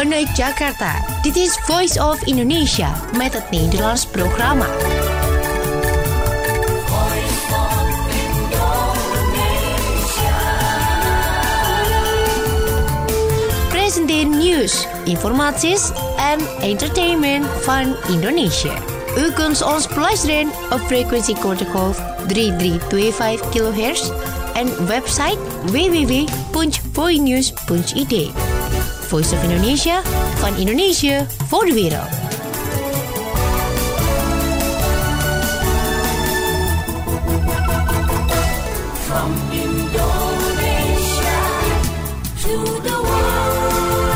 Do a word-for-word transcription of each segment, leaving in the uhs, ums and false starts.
vanuit Jakarta. Dit is Voice of Indonesia met het Nederlands programma. Voice of Indonesia. Presenteer nieuws, informaties en entertainment van Indonesië. U kunt ons beluisteren op frequentie kortegolf drie drie twee vijf kilohertz en website w w w punt voinews punt i d. Voice of Indonesia, van Indonesië voor de wereld. From Indonesia to the world.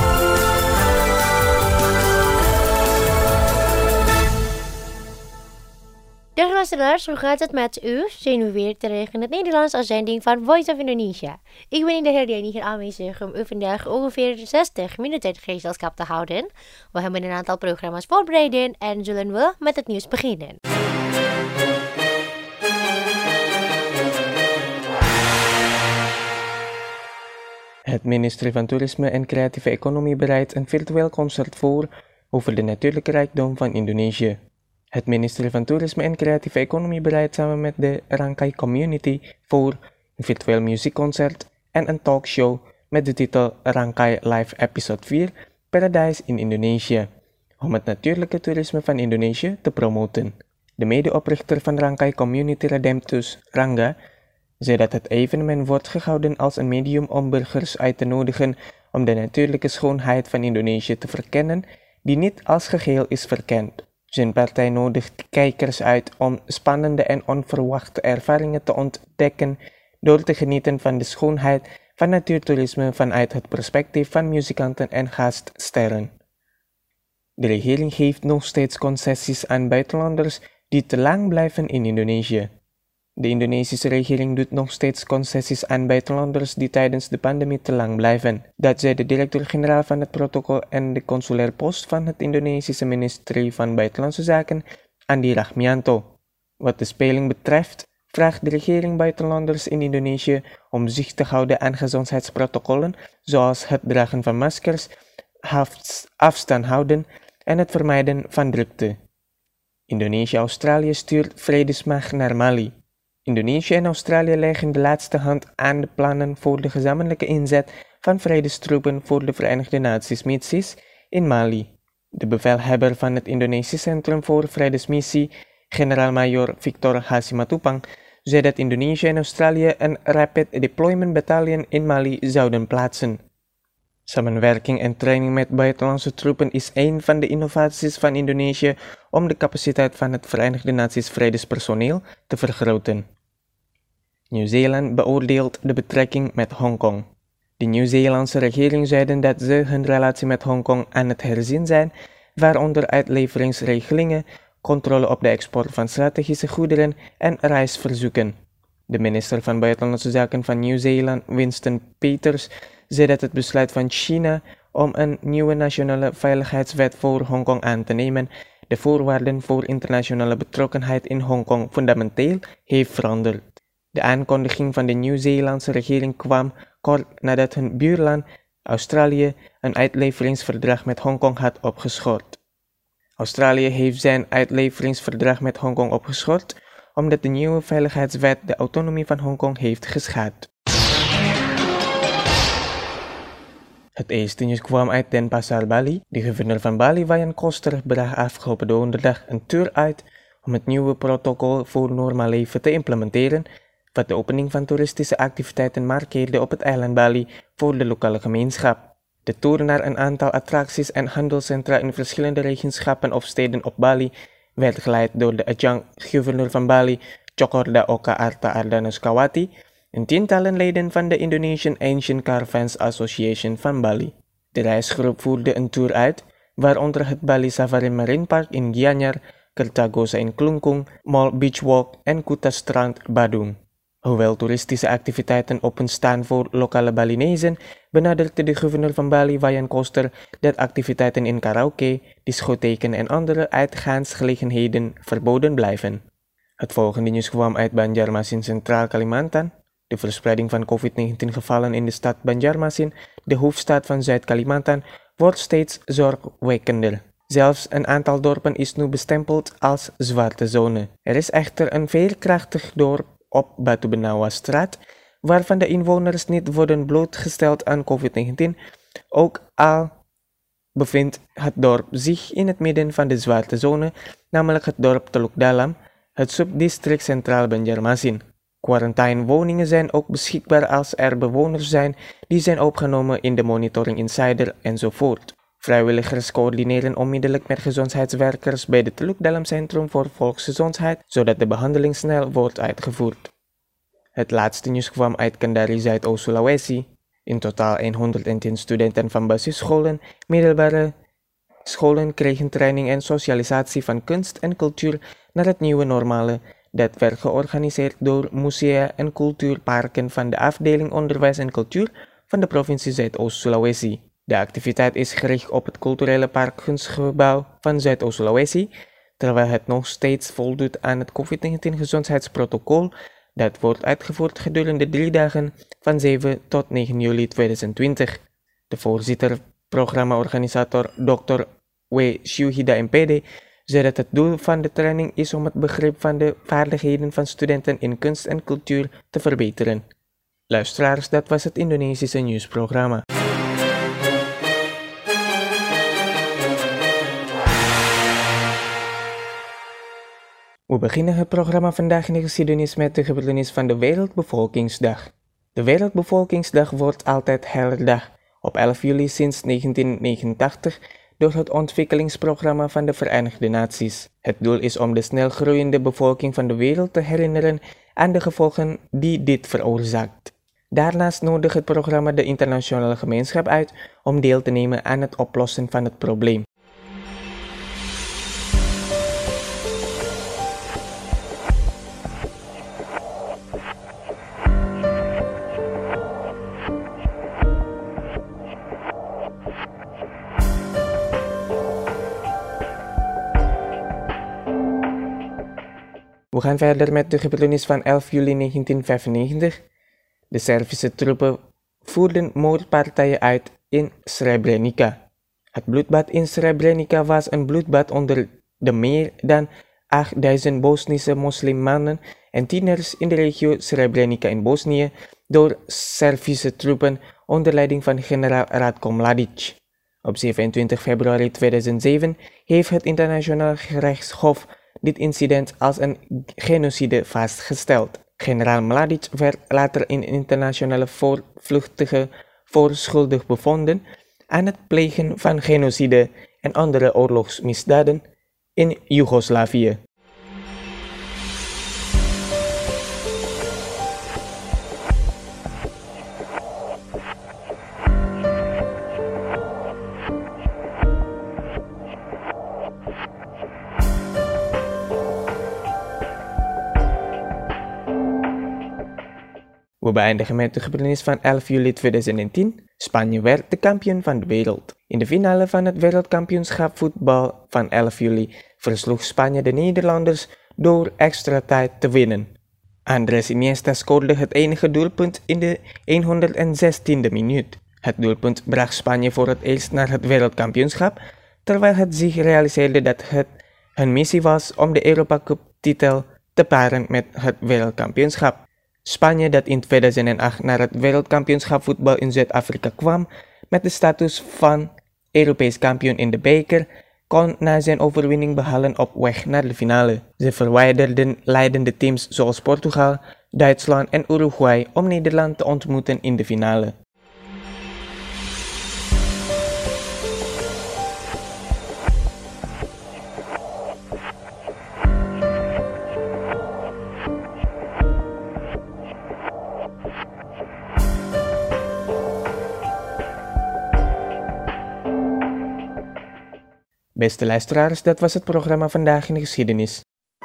Dag luisteraars, hoe gaat het met u? Zijn we weer terug in het Nederlands als zending van Voice of Indonesia. Ik ben in de herdenking hier aanwezig om u vandaag ongeveer zestig minuten gezelschap te houden. We hebben een aantal programma's voorbereid en zullen we met het nieuws beginnen. Het ministerie van Toerisme en Creatieve Economie bereidt een virtueel concert voor over de natuurlijke rijkdom van Indonesië. Het ministerie van Toerisme en Creatieve Economie bereidt samen met de Rangkai Community voor een virtueel muziekconcert en een talkshow met de titel Rangkai Live Episode vier Paradise in Indonesië, om het natuurlijke toerisme van Indonesië te promoten. De medeoprichter van Rangkai Community Redemptus, Rangga, zei dat het evenement wordt gehouden als een medium om burgers uit te nodigen om de natuurlijke schoonheid van Indonesië te verkennen, die niet als geheel is verkend. Zijn partij nodigt kijkers uit om spannende en onverwachte ervaringen te ontdekken door te genieten van de schoonheid van natuurtoerisme vanuit het perspectief van muzikanten en gaststerren. De regering geeft nog steeds concessies aan buitenlanders die te lang blijven in Indonesië. De Indonesische regering doet nog steeds concessies aan buitenlanders die tijdens de pandemie te lang blijven. Dat zei de directeur-generaal van het protocol en de consulair post van het Indonesische ministerie van Buitenlandse Zaken, Andi Rahmianto. Wat de speling betreft, vraagt de regering buitenlanders in Indonesië om zich te houden aan gezondheidsprotocollen zoals het dragen van maskers, afstand houden en het vermijden van drukte. Indonesië-Australië stuurt vredesmacht naar Mali. Indonesië en Australië leggen de laatste hand aan de plannen voor de gezamenlijke inzet van vredestroepen voor de Verenigde Naties missies in Mali. De bevelhebber van het Indonesisch Centrum voor Vredesmissie, generaal-majoor Victor Hasimatupang, zei dat Indonesië en Australië een Rapid Deployment Battalion in Mali zouden plaatsen. Samenwerking en training met buitenlandse troepen is een van de innovaties van Indonesië om de capaciteit van het Verenigde Naties vredespersoneel te vergroten. Nieuw-Zeeland beoordeelt de betrekking met Hongkong. De Nieuw-Zeelandse regering zeiden dat ze hun relatie met Hongkong aan het herzien zijn, waaronder uitleveringsregelingen, controle op de export van strategische goederen en reisverzoeken. De minister van Buitenlandse Zaken van Nieuw-Zeeland, Winston Peters, zei dat het besluit van China om een nieuwe nationale veiligheidswet voor Hongkong aan te nemen de voorwaarden voor internationale betrokkenheid in Hongkong fundamenteel heeft veranderd. De aankondiging van de Nieuw-Zeelandse regering kwam kort nadat hun buurland, Australië, een uitleveringsverdrag met Hongkong had opgeschort. Australië heeft zijn uitleveringsverdrag met Hongkong opgeschort omdat de nieuwe veiligheidswet de autonomie van Hongkong heeft geschaad. Het eerste nieuws kwam uit Denpasar, Bali. De gouverneur van Bali, Wayan Koster, bracht afgelopen donderdag een tour uit om het nieuwe protocol voor normaal leven te implementeren, wat de opening van toeristische activiteiten markeerde op het eiland Bali voor de lokale gemeenschap. De tour naar een aantal attracties en handelscentra in verschillende regentschappen of steden op Bali werd geleid door de adjunct-gouverneur van Bali, Chokorda Oka Arta Ardhaneskawati, en tientallen leden van de Indonesian Ancient Caravans Association van Bali. De reisgroep voerde een tour uit, waaronder het Bali Safari Marine Park in Gianyar, Kertagosa in Klungkung, Mall Beach Walk en Kuta Strand Badung. Hoewel toeristische activiteiten openstaan voor lokale Balinezen, benadrukte de gouverneur van Bali, Wayan Koster, dat activiteiten in karaoke, discotheken en andere uitgaansgelegenheden verboden blijven. Het volgende nieuws kwam uit Banjarmasin, Centraal Kalimantan. De verspreiding van covid negentien gevallen in de stad Banjarmasin, de hoofdstad van Zuid-Kalimantan, wordt steeds zorgwekkender. Zelfs een aantal dorpen is nu bestempeld als zwarte zone. Er is echter een veerkrachtig dorp op Batu Benawa-straat, waarvan de inwoners niet worden blootgesteld aan covid negentien, ook al bevindt het dorp zich in het midden van de zwarte zone, namelijk het dorp Teluk Dalam, het subdistrict Centraal Banjarmasin. Quarantinewoningen zijn ook beschikbaar als er bewoners zijn die zijn opgenomen in de Monitoring Insider enzovoort. Vrijwilligers coördineren onmiddellijk met gezondheidswerkers bij het Teluk Dalam Centrum voor Volksgezondheid, zodat de behandeling snel wordt uitgevoerd. Het laatste nieuws kwam uit Kendari, Zuidoost-Sulawesi. In totaal honderdtien studenten van basisscholen, middelbare scholen kregen training en socialisatie van kunst en cultuur naar het nieuwe normale. Dat werd georganiseerd door musea en cultuurparken van de afdeling Onderwijs en Cultuur van de provincie Zuidoost-Sulawesi. De activiteit is gericht op het culturele parkkunstgebouw van Zuidoost-Sulawesi, terwijl het nog steeds voldoet aan het covid negentien gezondheidsprotocol. Dat wordt uitgevoerd gedurende drie dagen van zeven tot negen juli tweeduizend twintig. De voorzitter, programma-organisator dokter W. Syuhida M P D, zei dat het doel van de training is om het begrip van de vaardigheden van studenten in kunst en cultuur te verbeteren. Luisteraars, dat was het Indonesische nieuwsprogramma. We beginnen het programma vandaag in de geschiedenis met de gebeurtenis van de Wereldbevolkingsdag. De Wereldbevolkingsdag wordt altijd herdacht op elf juli sinds negentien negenentachtig door het ontwikkelingsprogramma van de Verenigde Naties. Het doel is om de snel groeiende bevolking van de wereld te herinneren aan de gevolgen die dit veroorzaakt. Daarnaast nodigt het programma de internationale gemeenschap uit om deel te nemen aan het oplossen van het probleem. We gaan verder met de gebeurtenis van elf juli negentien vijfennegentig. De Servische troepen voerden moordpartijen uit in Srebrenica. Het bloedbad in Srebrenica was een bloedbad onder de meer dan achtduizend Bosnische moslimmannen en tieners in de regio Srebrenica in Bosnië door Servische troepen onder leiding van generaal Ratko Mladic. Op zevenentwintig februari tweeduizend zeven heeft het internationaal gerechtshof dit incident als een genocide vastgesteld. Generaal Mladic werd later in internationale voortvluchtige voor schuldig bevonden aan het plegen van genocide en andere oorlogsmisdaden in Joegoslavië. We beëindigen met de gebeurtenis van elf juli tweeduizend tien. Spanje werd de kampioen van de wereld. In de finale van het wereldkampioenschap voetbal van elf juli versloeg Spanje de Nederlanders door extra tijd te winnen. Andrés Iniesta scoorde het enige doelpunt in de honderdzestiende minuut. Het doelpunt bracht Spanje voor het eerst naar het wereldkampioenschap, terwijl het zich realiseerde dat het hun missie was om de Europa Cup titel te paren met het wereldkampioenschap. Spanje, dat in tweeduizend acht naar het wereldkampioenschap voetbal in Zuid-Afrika kwam met de status van Europees kampioen in de beker, kon na zijn overwinning behalen op weg naar de finale. Ze verwijderden leidende teams zoals Portugal, Duitsland en Uruguay om Nederland te ontmoeten in de finale. Beste luisteraars, dat was het programma Vandaag in de Geschiedenis.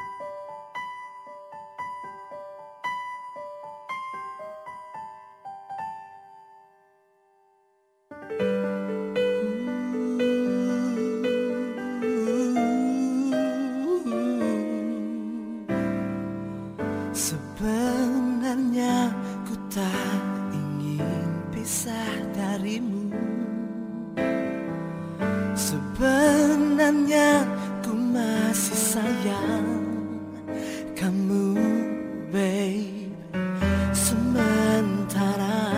Sebenarnya ku tak ingin pisah darimu. sebenarnya ku masih sayang kamu, babe. Sementara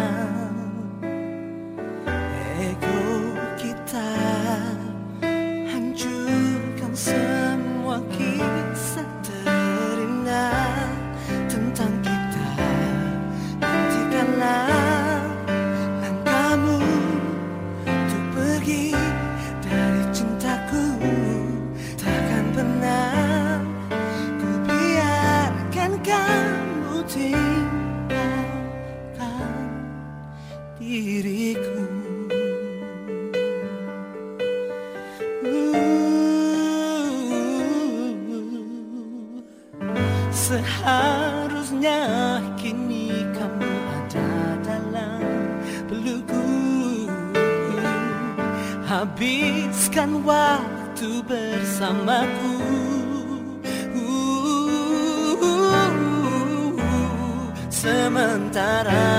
ego kita hancurkan semua kisah terindah tentang kita. Hentikanlah langkahmu untuk pergi dari cintaku. Takkan pernah ku biarkan kamu tinggalkan diriku. Seharusnya kini kamu ada dalam pelukku. Habiskan waktu bersamaku. Sementara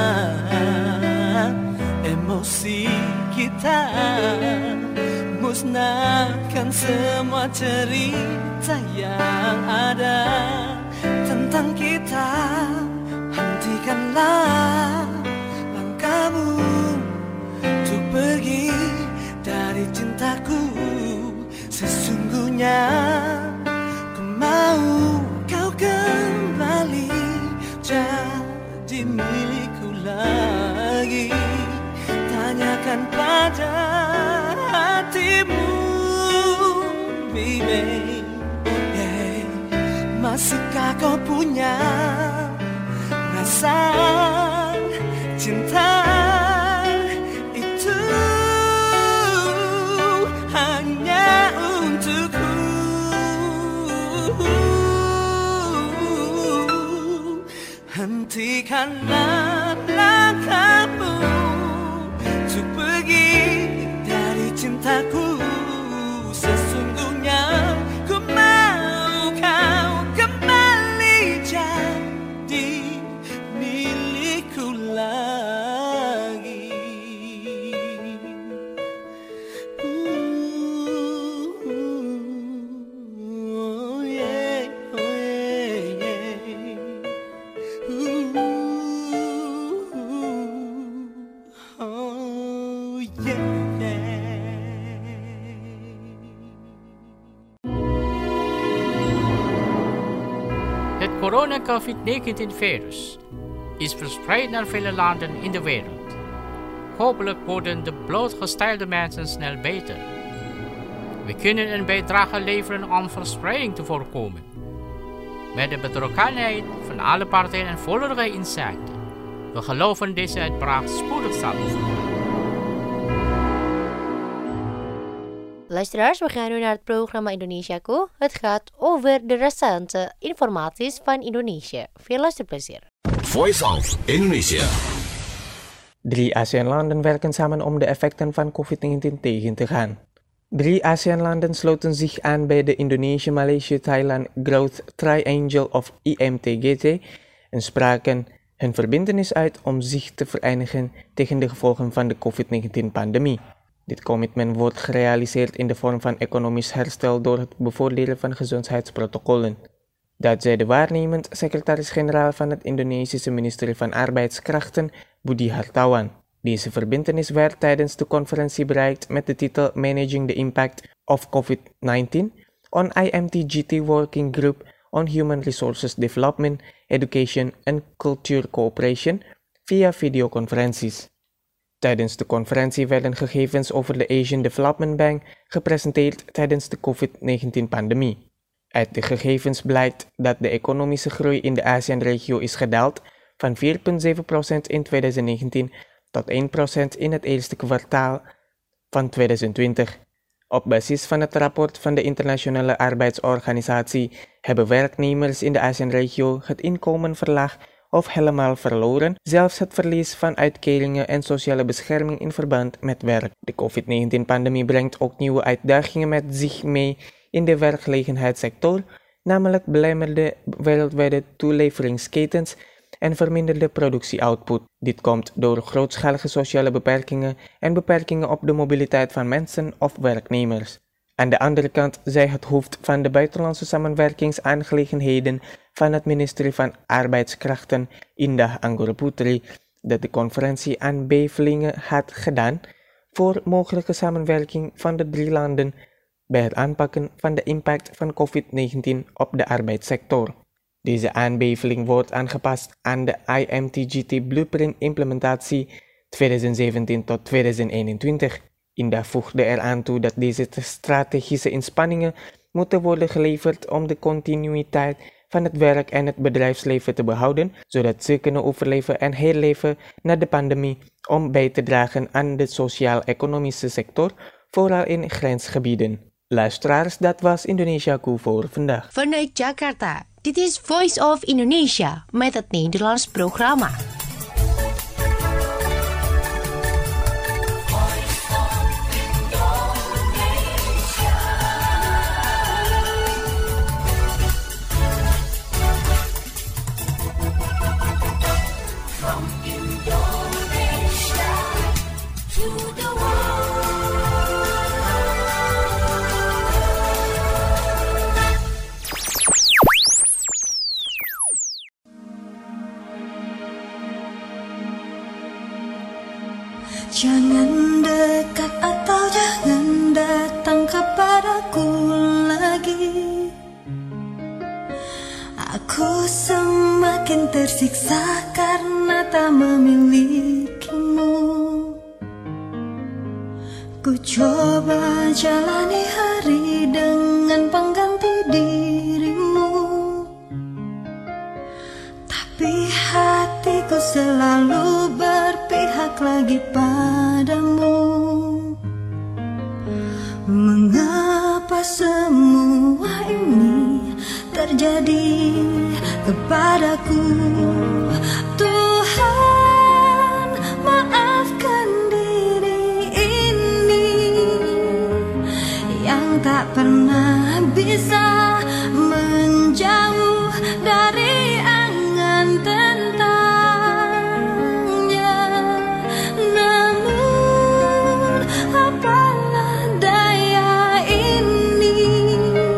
emosi kita musnahkan semua cerita yang ada tentang kita. Hentikanlah langkahmu untuk pergi dari cintaku. Sesungguhnya ku mau kau kembali jadi milikku lagi. Tanyakan pada hatimu, baby, yeah. Masihkah kau punya rasa cinta itu hanya untukku? Hentikanlah langkahmu untuk pergi dari cintaku. Sesungguhnya ku mau kau kembali jadi milikku lagi. Oh yeah, oh yeah, yeah. Oh yeah. Het corona covid negentien virus is verspreid naar vele landen in de wereld. Hopelijk worden de blootgestelde mensen snel beter. We kunnen een bijdrage leveren om verspreiding te voorkomen. Met de betrokkenheid van alle partijen en volledige inzichten. We geloven deze uitbraak spoedig zal overgaan. Luisteraars, we gaan nu naar het programma Indonesiaku. Het gaat over de recente informaties van Indonesië. Veel luisterplezier. Voice of Indonesia. Drie ASEAN-landen werken samen om de effecten van covid negentien tegen te gaan. Drie ASEAN-landen sloten zich aan bij de Indonesië-Maleisië-Thailand Growth Triangle of I M T G T en spraken hun verbintenis uit om zich te vereenigen tegen de gevolgen van de covid negentien-pandemie. Dit commitment wordt gerealiseerd in de vorm van economisch herstel door het bevorderen van gezondheidsprotocollen. Dat zei de waarnemend secretaris-generaal van het Indonesische ministerie van Arbeidskrachten, Budi Hartawan. Deze verbintenis werd tijdens de conferentie bereikt met de titel Managing the Impact of covid negentien on I M T G T Working Group on Human Resources Development, Education and Culture Cooperation via videoconferenties. Tijdens de conferentie werden gegevens over de Asian Development Bank gepresenteerd tijdens de covid negentien-pandemie. Uit de gegevens blijkt dat de economische groei in de ASEAN-regio is gedaald van vier komma zeven procent in twintig negentien tot één procent in het eerste kwartaal van twintig twintig. Op basis van het rapport van de Internationale Arbeidsorganisatie hebben werknemers in de ASEAN-regio het inkomen verlaagd of helemaal verloren, zelfs het verlies van uitkeringen en sociale bescherming in verband met werk. De covid negentien-pandemie brengt ook nieuwe uitdagingen met zich mee in de werkgelegenheidssector, namelijk belemmerde wereldwijde toeleveringsketens en verminderde productieoutput. Dit komt door grootschalige sociale beperkingen en beperkingen op de mobiliteit van mensen of werknemers. Aan de andere kant zei het hoofd van de Buitenlandse Samenwerkingsaangelegenheden van het ministerie van Arbeidskrachten, Indah Anggoraputri, dat de conferentie aanbevelingen had gedaan voor mogelijke samenwerking van de drie landen bij het aanpakken van de impact van covid negentien op de arbeidssector. Deze aanbeveling wordt aangepast aan de I M T G T Blueprint implementatie twintig zeventien tot twintig eenentwintig. Indah voegde eraan toe dat deze strategische inspanningen moeten worden geleverd om de continuïteit van het werk en het bedrijfsleven te behouden, zodat ze kunnen overleven en herleven na de pandemie om bij te dragen aan de sociaal-economische sector, vooral in grensgebieden. Luisteraars, dat was Indonesiaku voor vandaag. Vanuit Jakarta, dit is Voice of Indonesia met het Nederlands programma. Jangan dekat atau jangan datang kepadaku lagi. Aku semakin tersiksa karena tak memilikimu. Ku coba jalani hari dengan pengganti dirimu, tapi hatiku selalu berpihak lagi padamu. Mengapa semua ini terjadi kepadaku? Tuhan, maafkan diri ini yang tak pernah bisa menjauh dari angan tentangnya. Namun apalah daya ini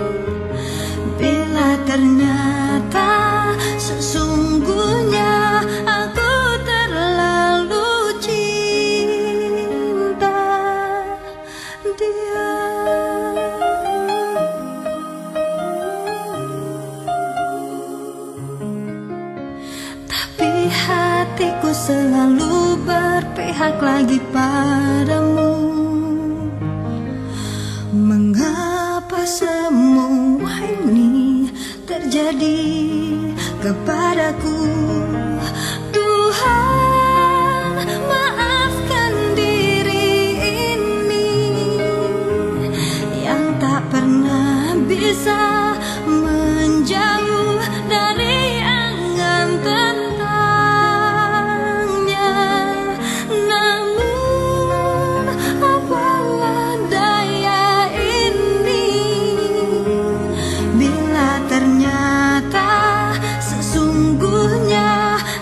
bila ternyata sesungguhnya aku terlalu cinta dia. Tapi hatiku selalu berpihak lagi padamu. Mengapa semua ini terjadi kepadaku? Tuhan, maafkan diri ini yang tak pernah bisa menjauh dari angan tentangnya. Namun apalah daya ini bila ternyata sesungguhnya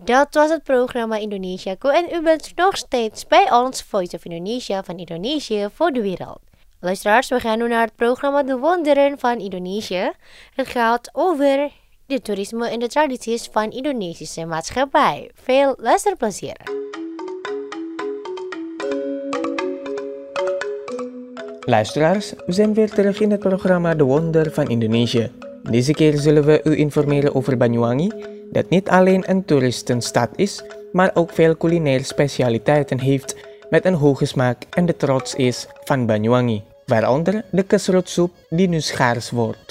Dat was het programma Indonesiaku en u bent nog steeds bij ons Voice of Indonesia van Indonesië voor de wereld. Luisteraars, we gaan nu naar het programma De Wonderen van Indonesië. Het gaat over de toerisme en de tradities van Indonesische maatschappij. Veel luisterplezier. Luisteraars, we zijn weer terug in het programma De Wonder van Indonesië. Deze keer zullen we u informeren over Banyuwangi, dat niet alleen een toeristenstad is, maar ook veel culinaire specialiteiten heeft met een hoge smaak en de trots is van Banyuwangi, waaronder de kesrutsoep die nu schaars wordt.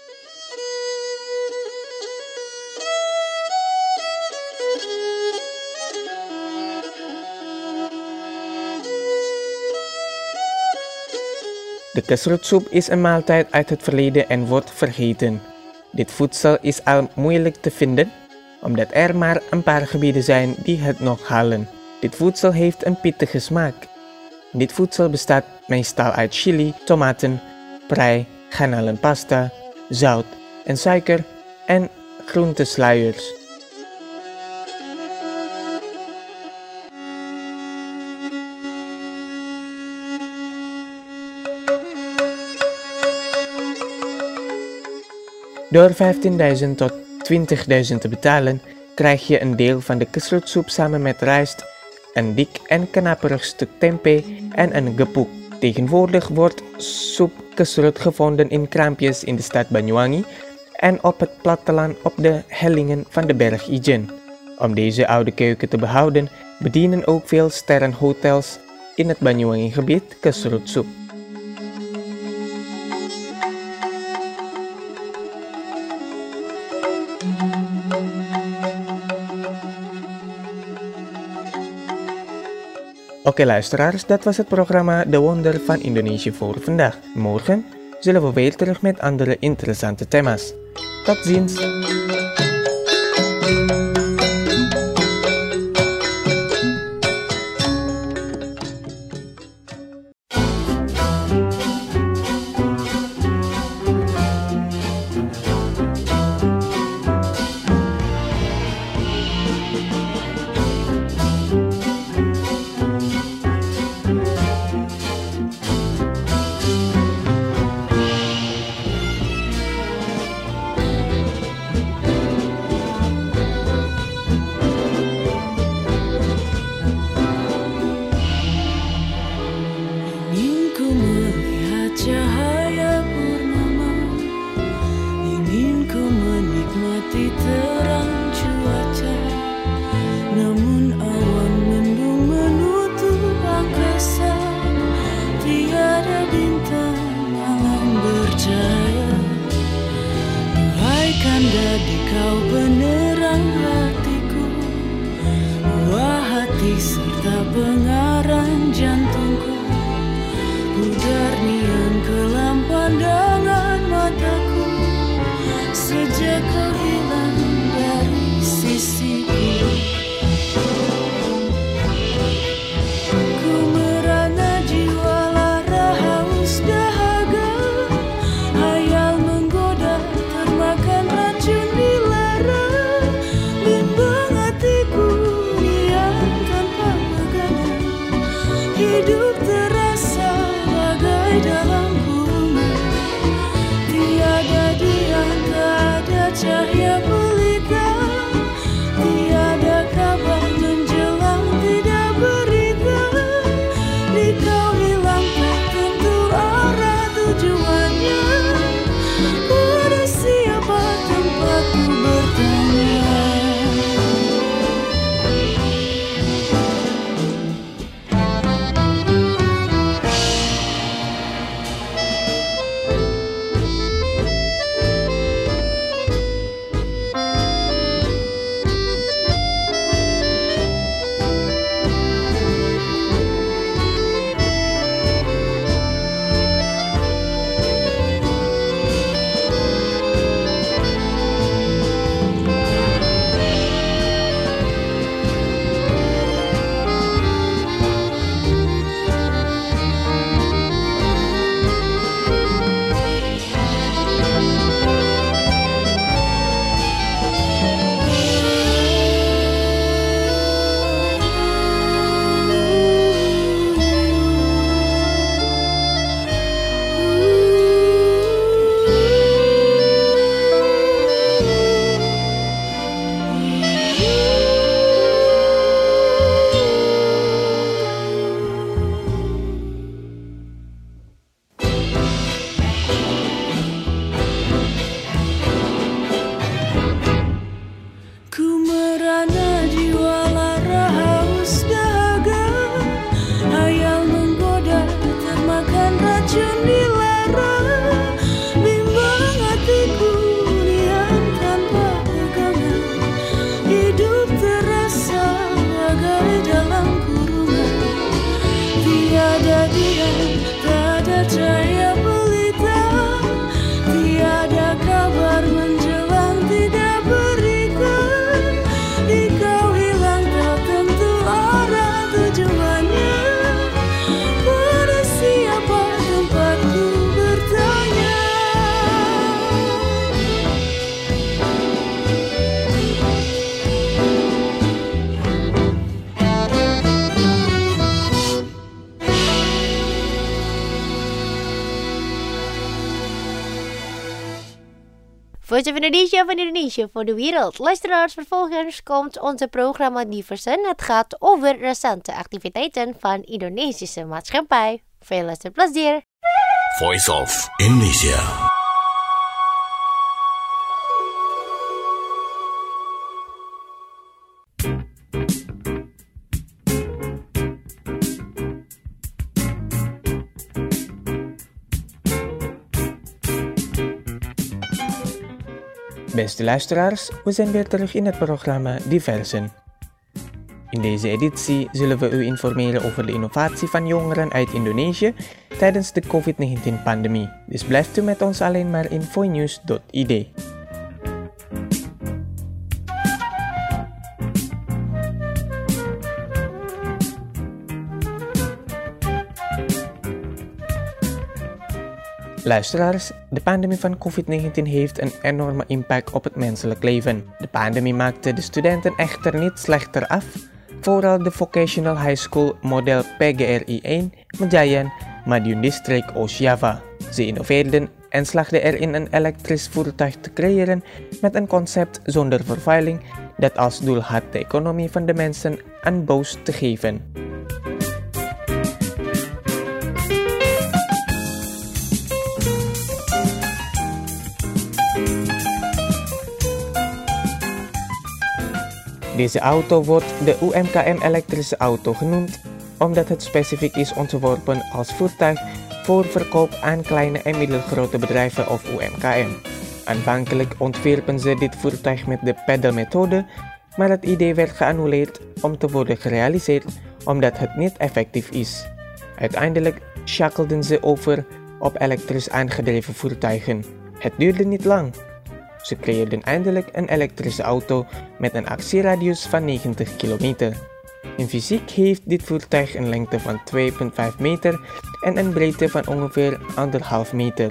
De kesrutsoep is een maaltijd uit het verleden en wordt vergeten. Dit voedsel is al moeilijk te vinden, omdat er maar een paar gebieden zijn die het nog halen. Dit voedsel heeft een pittige smaak. Dit voedsel bestaat meestal uit chili, tomaten, prei, garnalenpasta, zout en suiker en groentesluiers. Door vijftienduizend tot twintigduizend te betalen, krijg je een deel van de kesrutsoep samen met rijst, een dik en knaperig stuk tempeh en een gepuk. Tegenwoordig wordt soep kesrut gevonden in kraampjes in de stad Banyuwangi en op het platteland op de hellingen van de berg Ijen. Om deze oude keuken te behouden, bedienen ook veel sterrenhotels in het Banyuwangi-gebied kesrutsoep. Oké luisteraars, dat was het programma De Wonder van Indonesië voor vandaag. Morgen zullen we weer terug met andere interessante thema's. Tot ziens! Bimbang hatiku yang tanpa begadang. Voice of Indonesia van Indonesië voor de wereld. Luisteraars, vervolgens komt onze programma Diversen. Het gaat over recente activiteiten van Indonesische maatschappij. Veel luisterplezier. Voice of Indonesia. Beste luisteraars, we zijn weer terug in het programma Diversen. In deze editie zullen we u informeren over de innovatie van jongeren uit Indonesië tijdens de covid negentien-pandemie. Dus blijft u met ons alleen maar in voinews dot i d. Luisteraars, de pandemie van covid negentien heeft een enorme impact op het menselijk leven. De pandemie maakte de studenten echter niet slechter af, vooral de Vocational High School model P G R I één Mejayan, Madiun District, Oost-Java. Ze innoveerden en slaagden erin een elektrisch voertuig te creëren met een concept zonder vervuiling dat als doel had de economie van de mensen een boost te geven. Deze auto wordt de U M K M elektrische auto genoemd, omdat het specifiek is ontworpen als voertuig voor verkoop aan kleine en middelgrote bedrijven of U M K M. Aanvankelijk ontwierpen ze dit voertuig met de pedalmethode, maar het idee werd geannuleerd om te worden gerealiseerd omdat het niet effectief is. Uiteindelijk schakelden ze over op elektrisch aangedreven voertuigen. Het duurde niet lang. Ze creëerden eindelijk een elektrische auto met een actieradius van negentig kilometer. In fysiek heeft dit voertuig een lengte van twee komma vijf meter en een breedte van ongeveer anderhalf meter.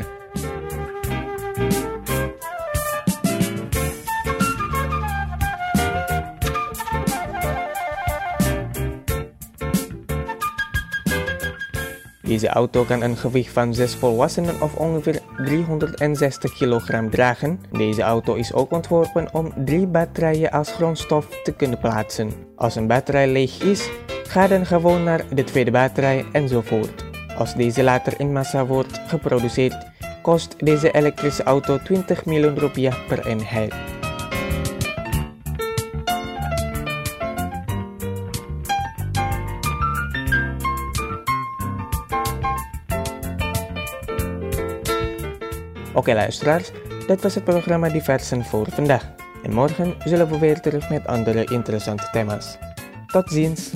Deze auto kan een gewicht van zes volwassenen of ongeveer driehonderdzestig kilogram dragen. Deze auto is ook ontworpen om drie batterijen als grondstof te kunnen plaatsen. Als een batterij leeg is, ga dan gewoon naar de tweede batterij enzovoort. Als deze later in massa wordt geproduceerd, kost deze elektrische auto twintig miljoen rupiah per eenheid. Oké luisteraars, dat was het programma Diversen voor vandaag. En morgen zullen we weer terug met andere interessante thema's. Tot ziens!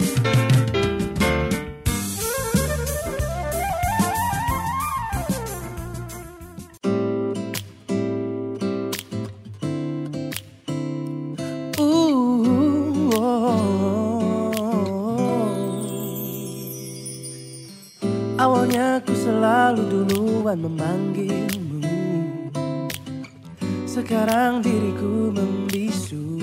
Awalnya ku selalu duluan memanggilmu, sekarang diriku membisu.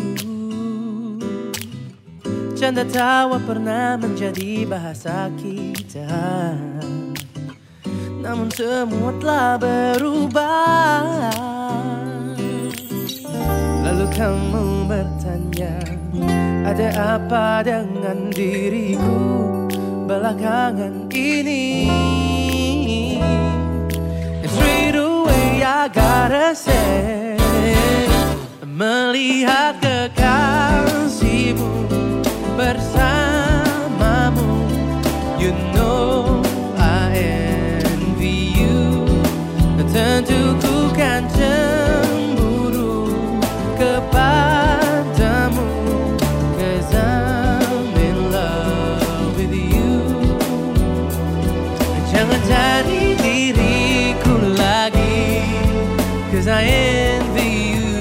Canda tawa pernah menjadi bahasa kita, namun semua telah berubah. Lalu kamu bertanya, ada apa dengan diriku belakangan ini? And straight away I gotta say, melihat kekasihmu bersamamu, you know I envy you. Tentu ku kan cemburu kepadamu, 'cause I'm in love with you. Jangan jadi diriku lagi, 'cause I envy you.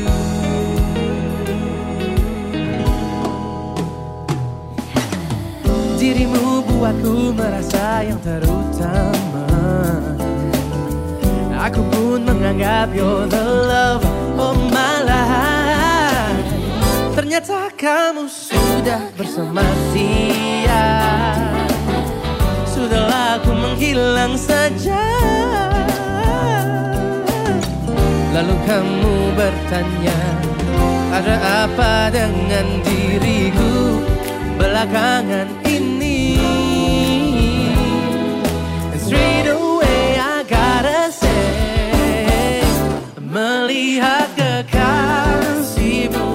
Dirimu buatku merasa yang terutama. Aku pun menganggap you're the love of my life. Ternyata kamu sudah bersama dia. Sudahlah aku menghilang saja. Lalu kamu bertanya, ada apa dengan diriku belakangan ini? And straight away I gotta say, melihat kekasihmu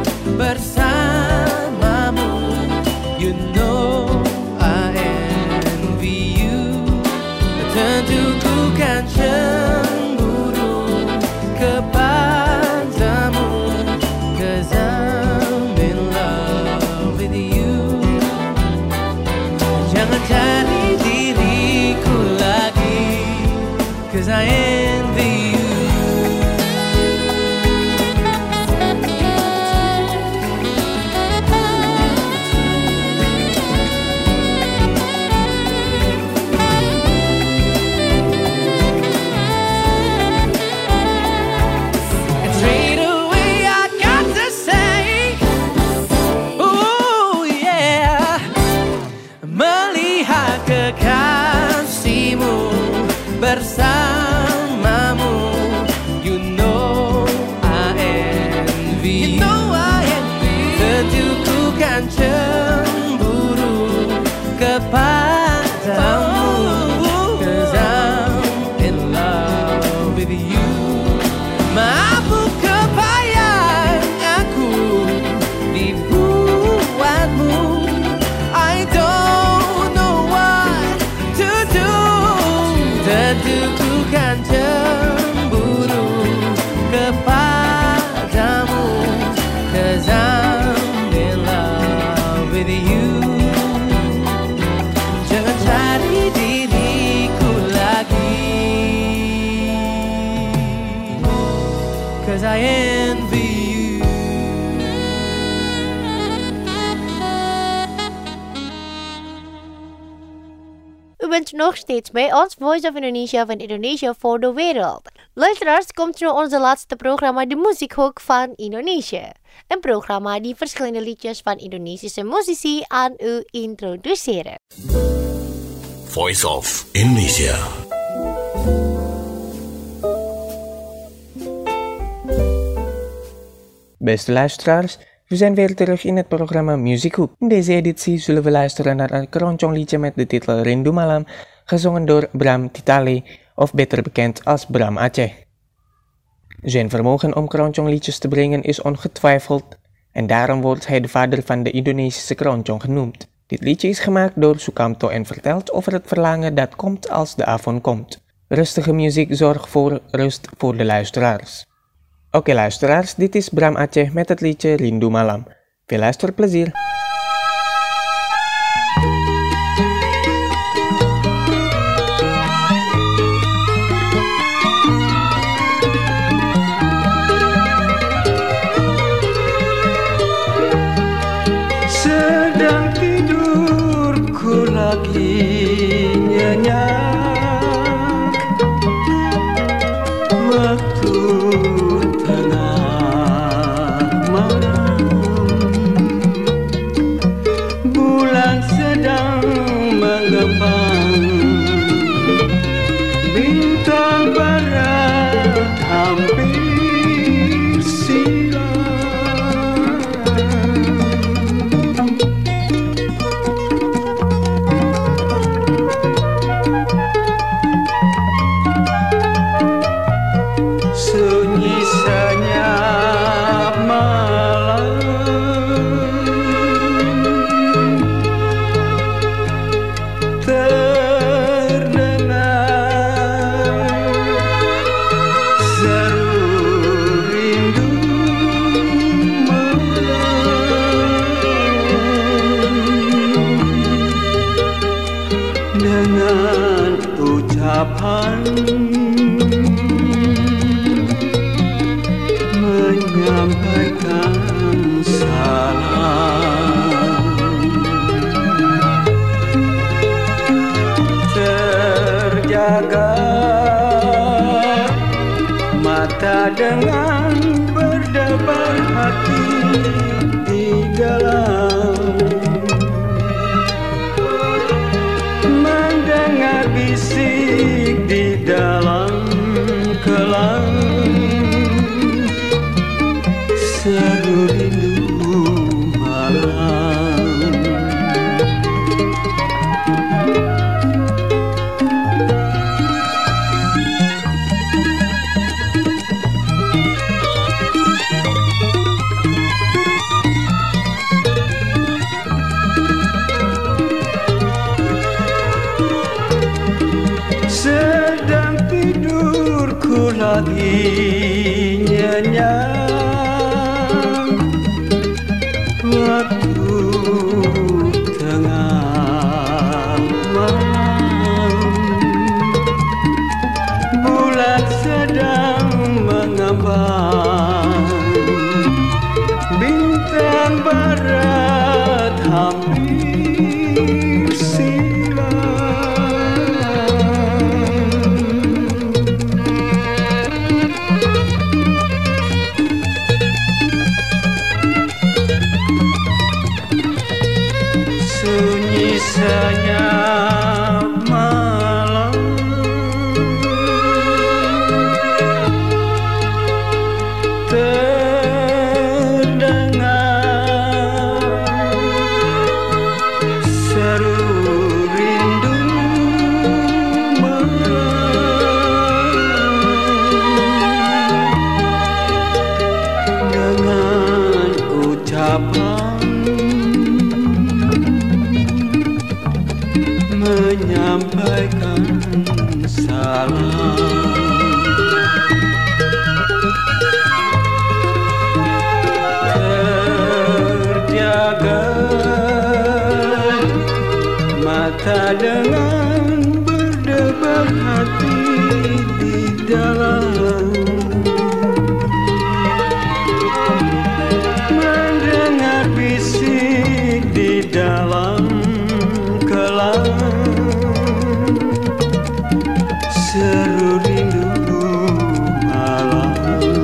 bersamamu, you know I envy you. Tentu ku kan cemburu kepadamu, 'cause I'm in love with you. Jangan cari diriku lagi, 'cause I envy you. Bersamamu, you know I envy, you know I envy. Tentu ku kan cemburu kepadamu, 'cause I'm in love with you. Maafku kebayang aku dibuatmu, I don't know what to do. Tentu ku kan cemburu kepadamu, 'cause I'm in love with you. Jangan cari diriku lagi, 'cause I envy you. U bent nog steeds bij ons Voice of Indonesia van Indonesia voor de wereld. Luisteraars, komt nu onze laatste programma De Muziekhoek van Indonesië. Een programma die verschillende liedjes van Indonesische muzici aan u introduceren. Voice of Indonesia. Beste luisteraars, we zijn weer terug in het programma Muziekhoek. In deze editie zullen we luisteren naar een keroncong-liedje met de titel Rindu Malam, gezongen door Bram Titali, of beter bekend als Bram Aceh. Zijn vermogen om keroncong-liedjes te brengen is ongetwijfeld en daarom wordt hij de vader van de Indonesische keroncong genoemd. Dit liedje is gemaakt door Sukamto en vertelt over het verlangen dat komt als de avond komt. Rustige muziek zorgt voor rust voor de luisteraars. Oké luisteraars, dit is Bram Aceh met het liedje Rindu Malam. Veel luisterplezier! Sedang tidurku lagi nyenyak, waktu bintang barat hampir silam. Sunyi senyap malam, dengan ucapan menyampaikan salam, terjaga mata dengan berdebar hati di dalam, mendengar bisik di dalam kelam. pagi nyenyak, waktu tengah malam, bulan sedang mengambang, bintang barat hampir silam. Sunyi senyap malam, terdengar seru rindu malam, dengan ucapan menyampaikan salam. Terjaga mata dengan berdebar hati di dalam, mendengar bisik di dalam kelam, seru rindu malam.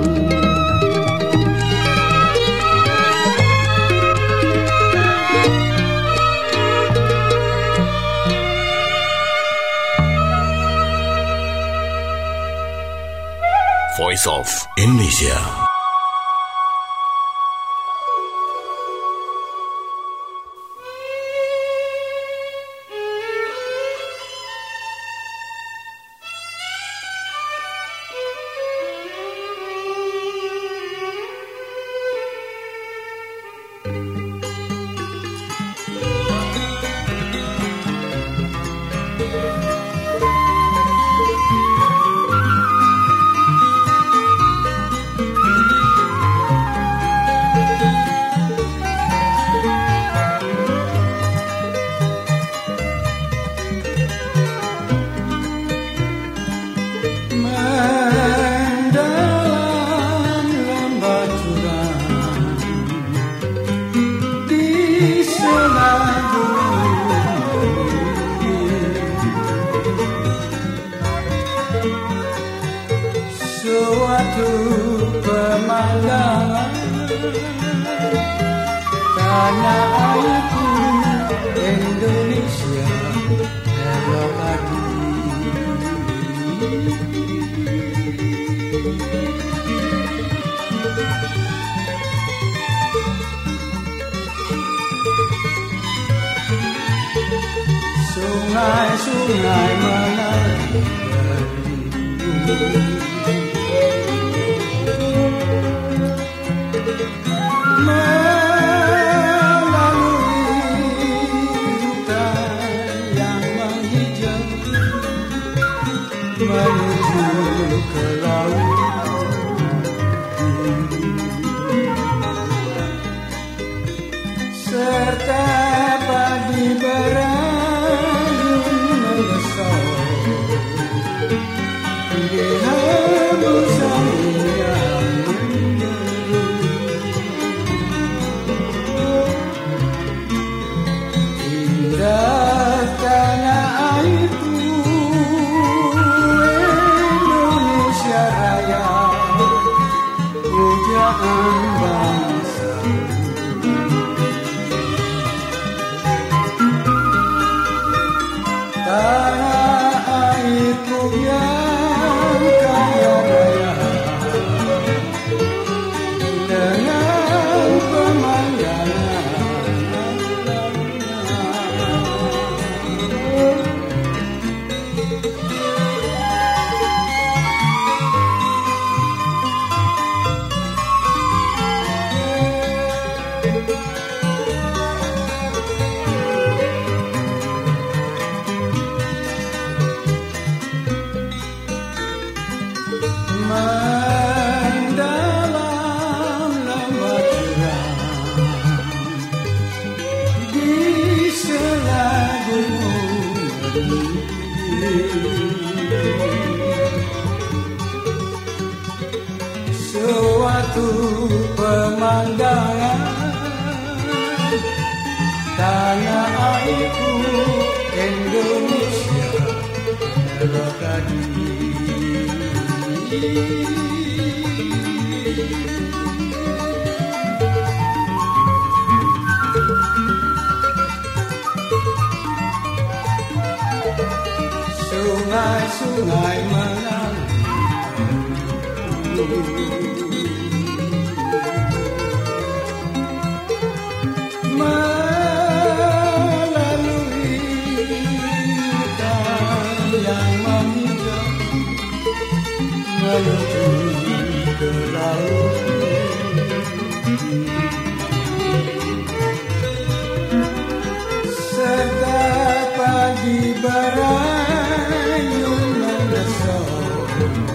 Voice of Indonesia. Mendalam lembah jurang di seladu suatu pemandangan tanah airku Indonesia, hello pagi. Sungai-sungai mengalir beribu, melalui hutan yang menghijau, menuju ke laut, serta pagi berayun mengesong di hembusan yang menyeru. Indah tanah airku Indonesia Raya, pujaan bangsa. Suatu pemandangan tanah airku Indonesia melekati. Sungai-sungai mengalir melalui hutan yang menghijau menuju ke laut. Serta pagi berayun mendesok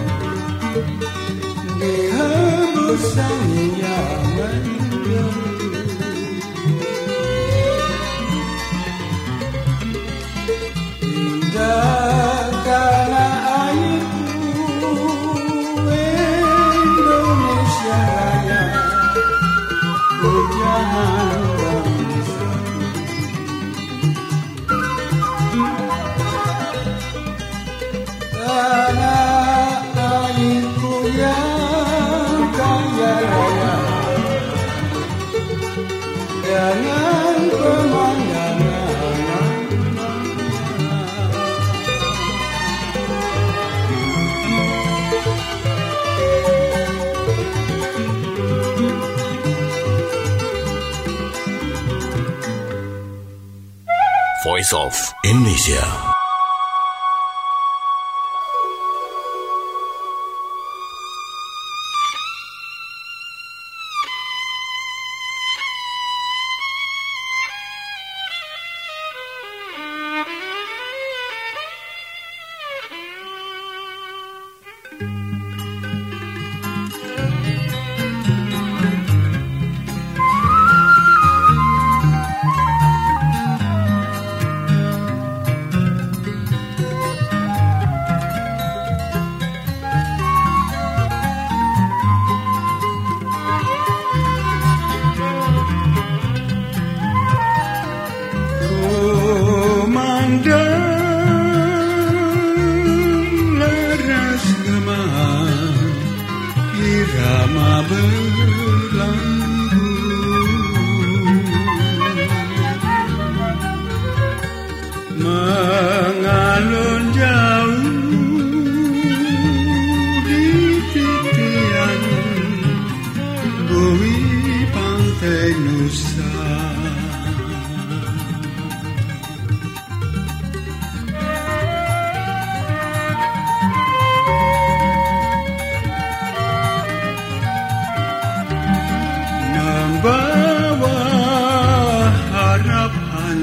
di hembusan yang mendung. Indah tanah airku Indonesia Raya, pujahan bangsa. Tanah airku yang kaya raya dengan pemandangan. Voice of Indonesia. Mengalun jauh di titian bumi pantai Nusa. Membawa harapan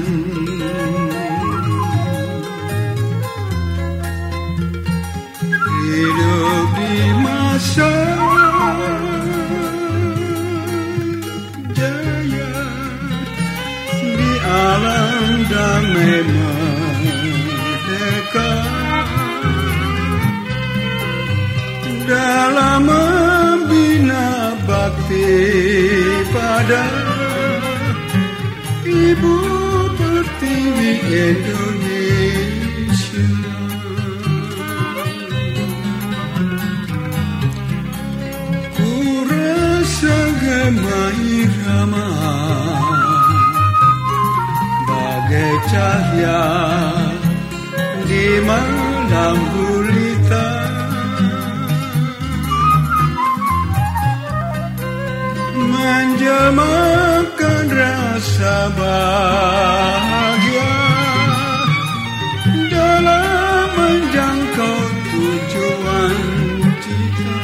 hidup di masa jaya, di alam damai merdeka, dalam membina bakti pada Ibu Pertiwi Indonesia. Ku rasa gema irama bagai cahaya di malam gulita, menjamakan rasa bahagia dalam menjangkau tujuan cita.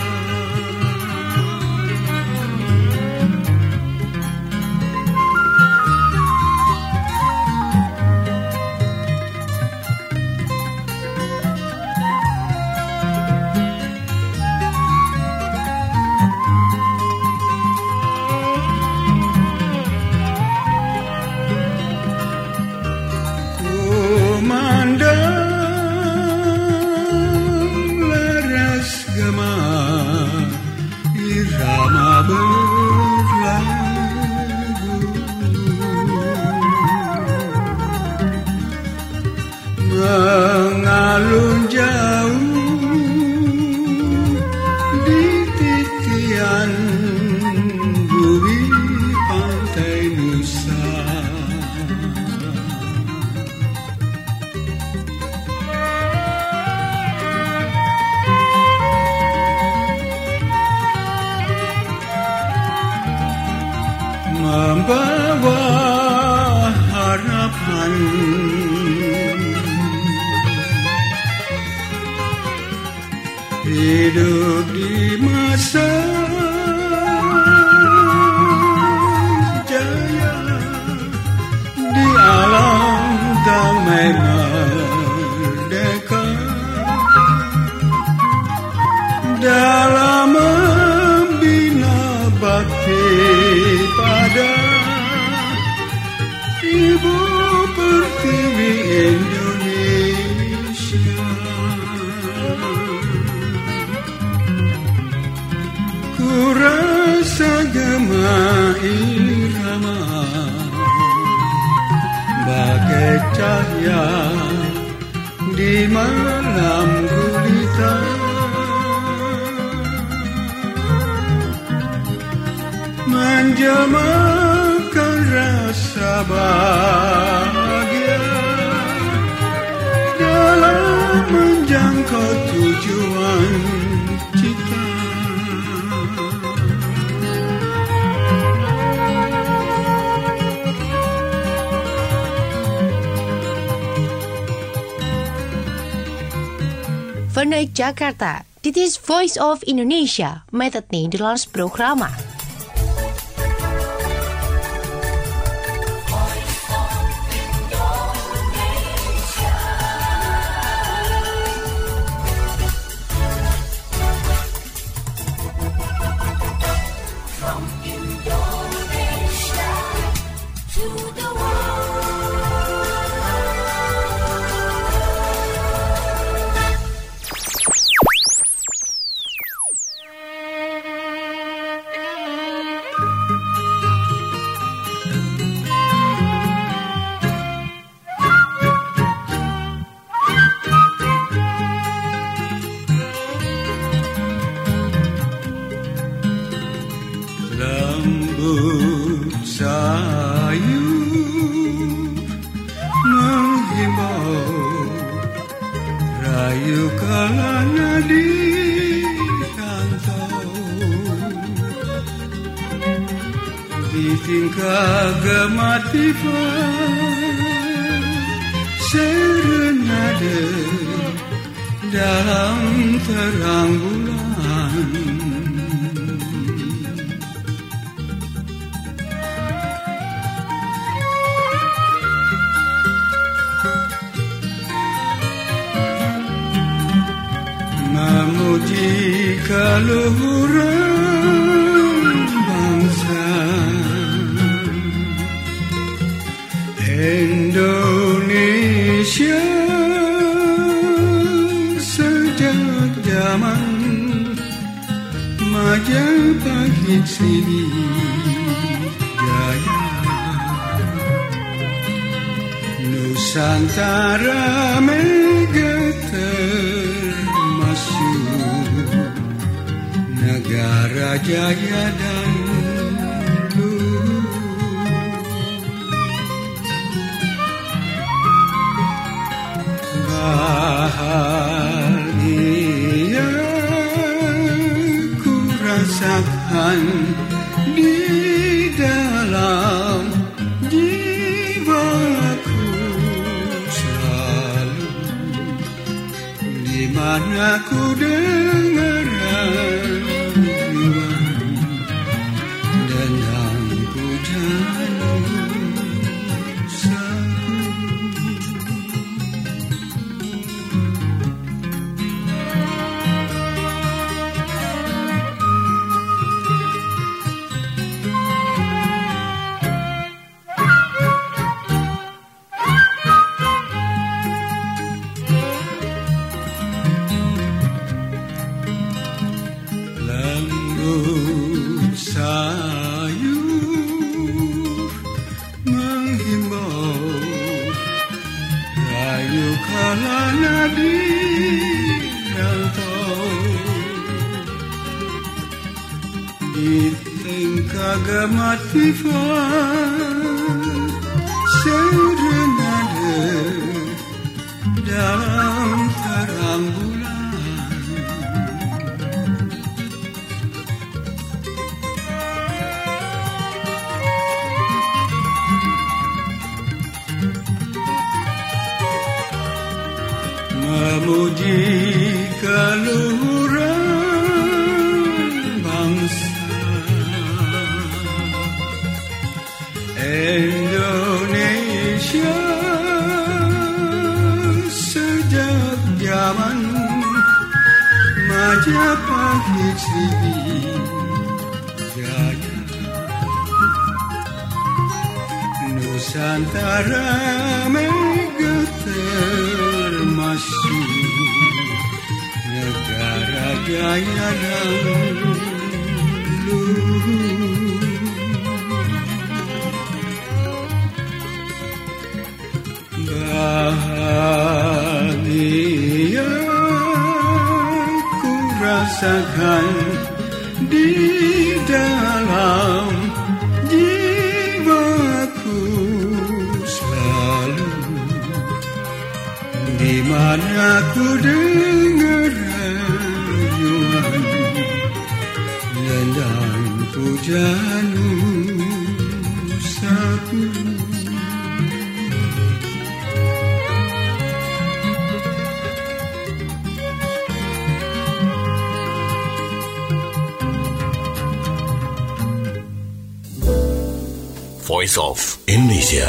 hidup di masa jaya, di alam damai merdeka, dalam membina bakti pada Ibu Pertiwi Indonesia. Ku rasa gema irama bagai cahaya di malam gulita, menjamakan rasa bahagia dalam menjangkau tujuan cita. Vanuit Jakarta, dit is Voice of Indonesia met het Nederlands programma. Lembut sayu menghimbau, rayu kalana di rantau, di tingkah gematifa serenade dalam terang bulan. Memuji keluhuran bangsa Indonesia, sejak zaman Majapahit Sriwijaya, Nusantara mega negara jaya dan luhur. Bahagia ku rasakan di dalam jiwaku selalu, di mana ku dengar Gematifa serenade dalam terang bulan. Memuji keluhuran Indonesia sejak zaman Majapahit Sriwijaya, Nusantara mega termasuk negara jaya dahulu. Bahagia ku rasakan di dalam jiwaku selalu, di mana ku dengar rayuan dan pujian Nusaku. Voice of Indonesia.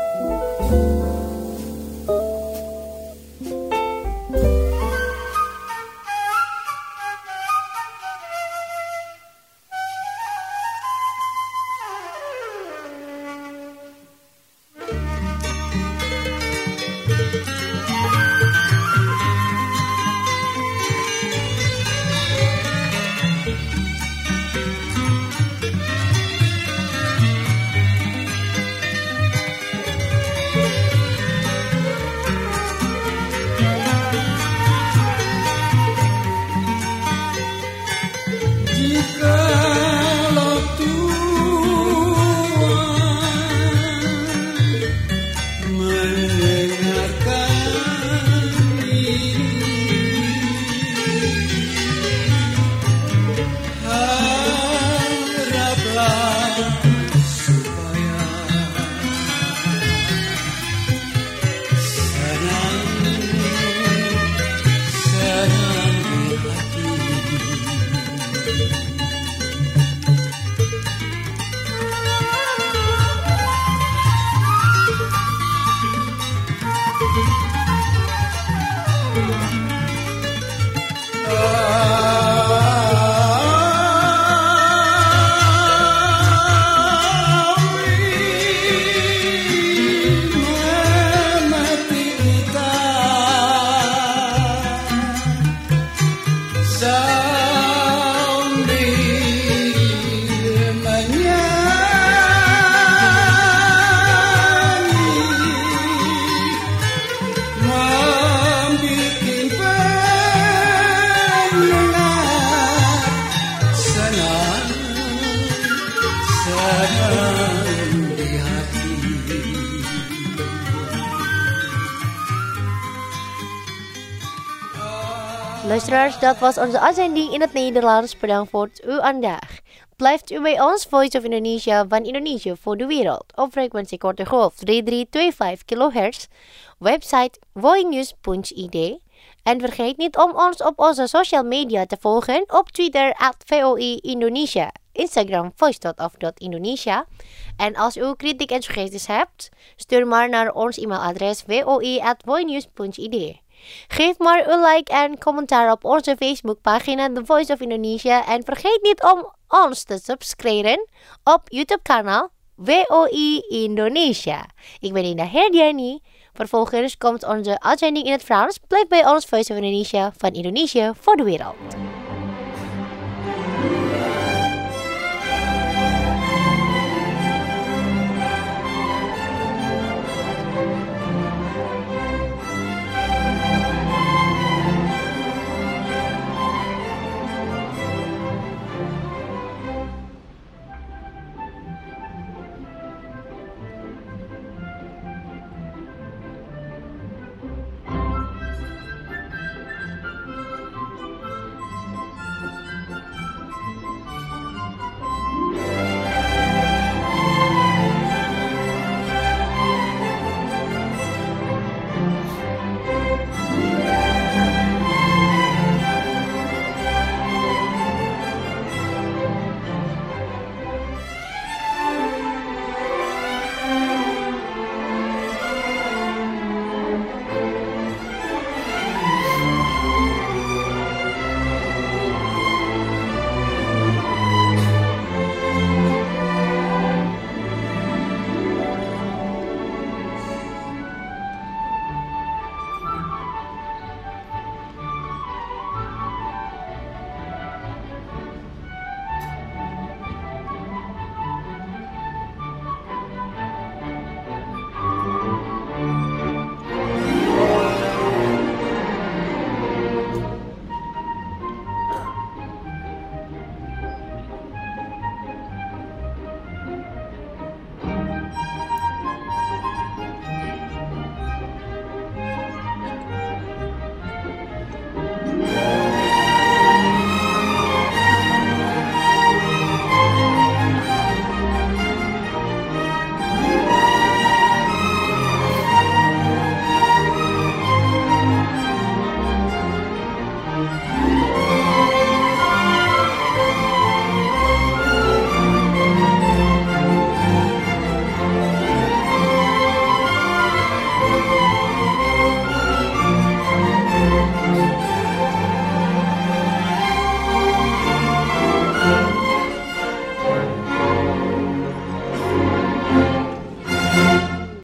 Luisteraars, dat was onze uitzending in het Nederlands. Bedankt voor uw aandacht. Blijft u bij ons, Voice of Indonesia van Indonesië voor de wereld. Op frequentie korte golf drie drie twee vijf kilohertz. Website voinews punt i d. En vergeet niet om ons op onze social media te volgen. Op Twitter at V O I Indonesia. Instagram voice dot of dot indonesia. En als u kritiek en suggesties hebt, stuur maar naar ons e-mailadres v o i at voinews punt i d. Geef maar een like en commentaar op onze Facebookpagina The Voice of Indonesia. En vergeet niet om ons te subscriben op YouTube-kanaal V O I Indonesia. Ik ben Ina Herdiani. Vervolgens komt onze uitzending in het Frans. Blijf bij ons Voice of Indonesia van Indonesië voor de wereld.